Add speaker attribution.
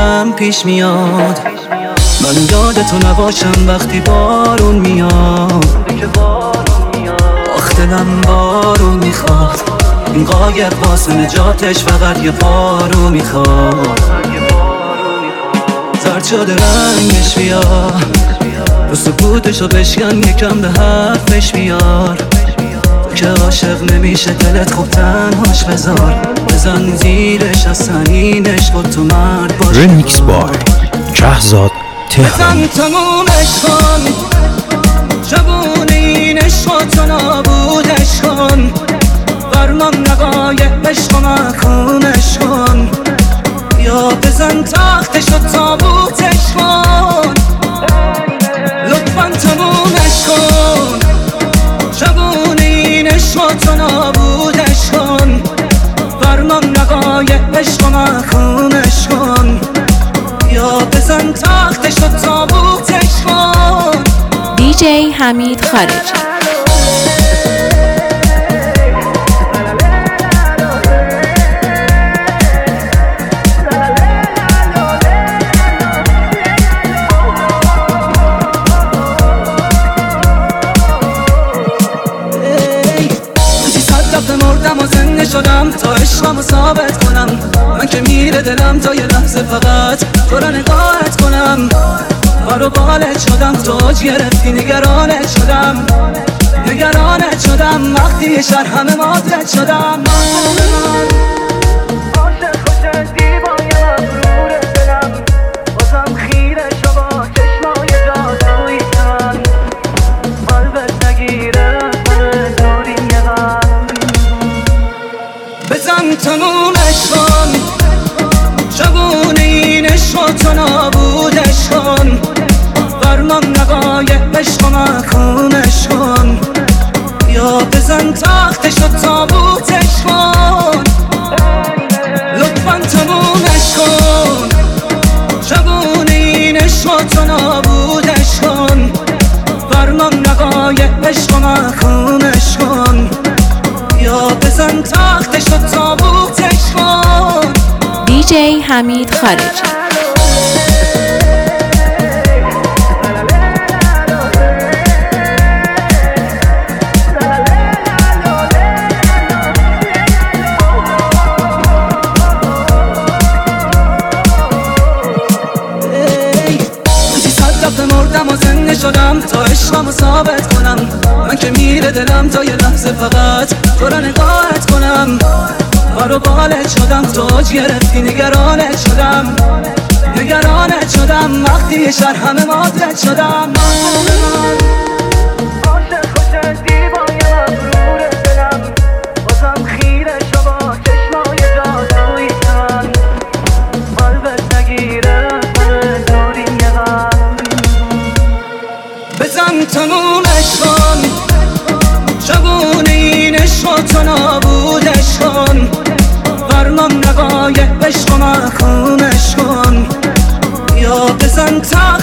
Speaker 1: دلم پیش میاد، من یادتو نباشم وقتی بارون میاد. آخ دلم بارون میخواد، این قایق واسه نجاتش فقط یه بارو میخواد. زرد شده رنگش بیار، رو سکوتشو بشکن یکم به حرفش بیار. تو که عاشق نمیشه دلت خوب تنهاش بذار، بزن زیرش از سنینش خود تو مرد باش.
Speaker 2: رمیکس بای شهزاد تهرانی.
Speaker 1: بزن تمومش کن، جوون این عشق تو نابودش کن. فرمان نقایق عشق و محکومش کن، یا بزن تختش و تابوتش کن. لطفاً تمومش کن، جوون این عشق تو نابودش کن. فرمان نقایق عشق و محکومش کن، یا بزن تختش و تابوتش کن.
Speaker 3: دیجی حمید خارجی.
Speaker 1: مردم و زنده شدم تا عشقمو ثابت کنم. من که میره دلم تا یه لحظه فقط تو رو نگاهت کنم. بارو بالت شدم، تو اوج گرفتی نگرانت شدم. نگرانت شدم وقتی یه شهر همه مادرت شدم. عاشق خوش دیوانه غرور دلم، بازم خیره شو با چشمای جادویی من. قلبت نگیره من دوریم یه غم. بزن تمومش کن، جوون این عشق تو نابودش کن. فرمان نقایق عشق و محکومش کن، یا بزن تختش و تابوتش کن. لطفاً تمومش کن، جوون این عشق تو نابودش کن. فرمان نقایق عشق و محکومش کن، یا بزن تختش و تابوتش کن.
Speaker 3: دیجی حمید خارجی.
Speaker 1: مردم و زنده شدم تا عشقمو ثابت کنم. من که میره دلم تا یه لحظه فقط تو رو نگاهت کنم. بارو بالت شدم، تو اوج گرفتی نگرانت شدم. نگرانت شدم وقتی یه شهر همه مادرت شدم. عاشق خوش دیوانه غرور دلم، بازم خیره شو با چشمای جادویی من. قلبت نگیره من دوریم یه غم. بزن تمومش کن، جوون این عشق تو نابودش کن. فرمان نقایق عشق و محکومش کن، یا بزن